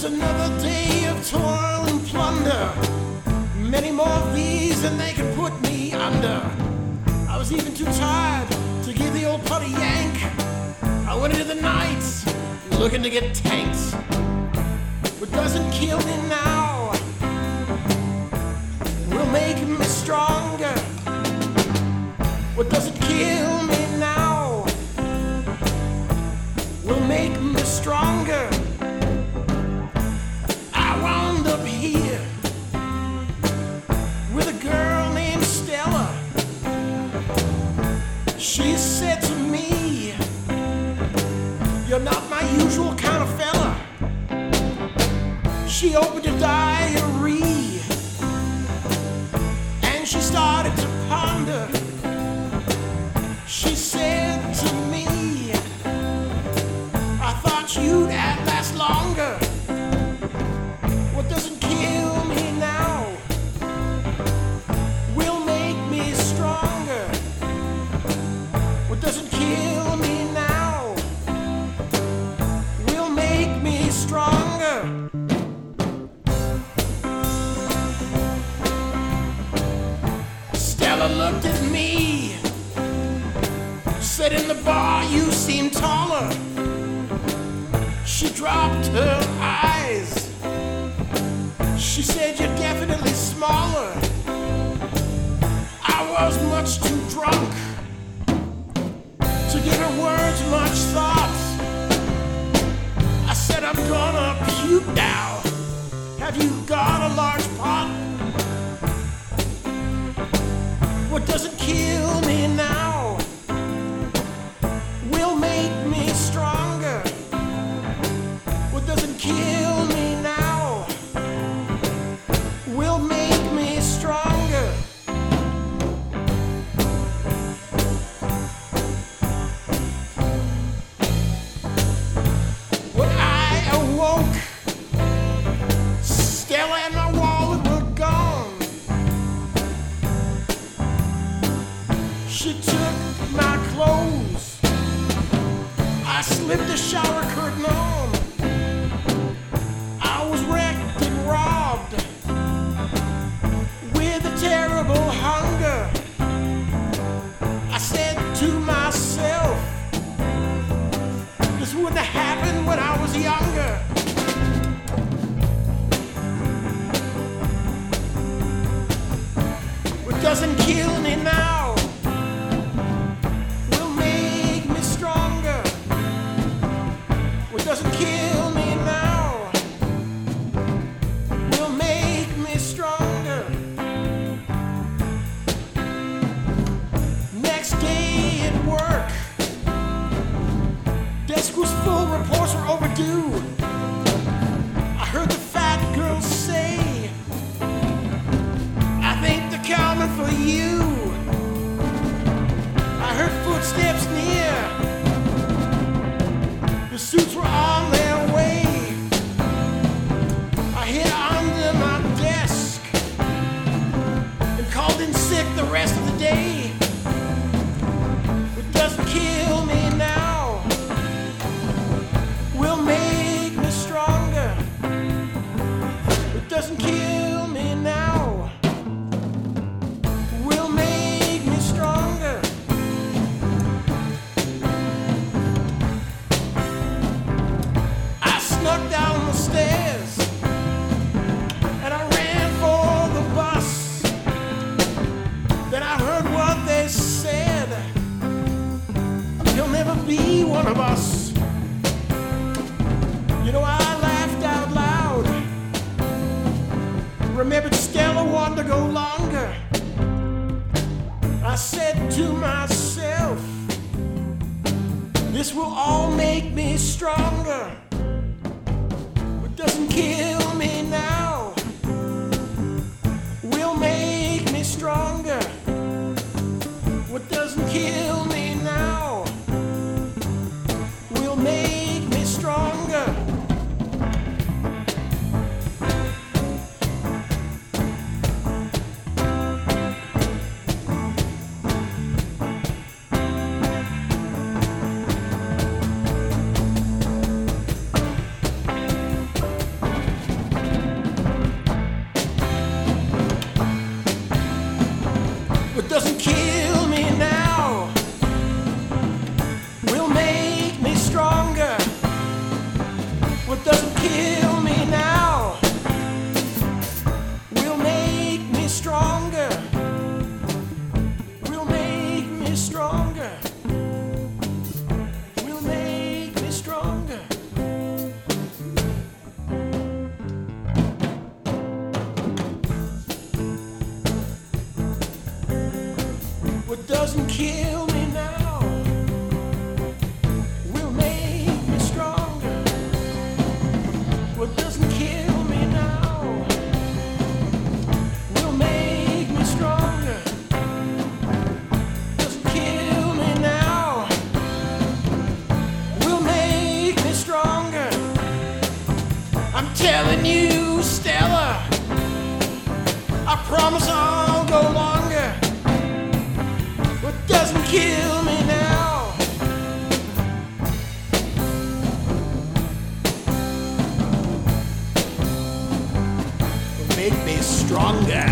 another day of toil and plunder. Many more of these than they could put me under. I was even too tired to give the old putty yank. I went into the night looking to get tanked. What doesn't kill me now will make me stronger. What doesn't kill me now will make me stronger. I wound up here with a girl named Stella. She said to me, "You're not my usual kind of fella." She opened a diary and she started to ponder. She said to me, "I thought you'd outlast longer. What doesn't kill me now will make me stronger. What doesn't kill me now will make me stronger." Stella looked at me, said, "In the bar you seem taller." She dropped her eyes. She said, "You're definitely smaller." I was much too drunk to give her words much thought. I said, "I'm gonna puke now. Have you got a large pot?" What doesn't kill me now will make me stronger. What doesn't kill me now will make me stronger. When I awoke, Stella and my wallet were gone. She took my clothes. I slipped the shower curtain on. I was wrecked and robbed with a terrible hunger. I said to myself, this wouldn't have happened when I was younger. What doesn't kill me now will make me stronger. What doesn't kill me now will make me stronger. Next day at work, desk was full, reports were overdue. I heard the fat girl say, "I think they're coming for you." I heard footsteps near. The suits were on their way. I hid under my desk and called in sick the rest of the day. What doesn't kill me now will make me stronger. What doesn't kill me now will make me stronger. I snuck down the stairs and I ran for the bus. Then I heard what they said, "He'll never be one of us." You know, I laughed out loud. Remembered Stella wanted to go longer. I said to myself, this will all make me stronger. What doesn't kill me now will make me stronger. What doesn't kill me now will make me stronger. What doesn't kill me now will make me stronger. Will make me stronger. Will make me stronger. What doesn't kill me now will make me stronger. What doesn't kill me now will make me stronger. Doesn't kill me now will make me stronger. I'm telling you, Stella, I promise I'll go longer. What doesn't kill me now will make me stronger.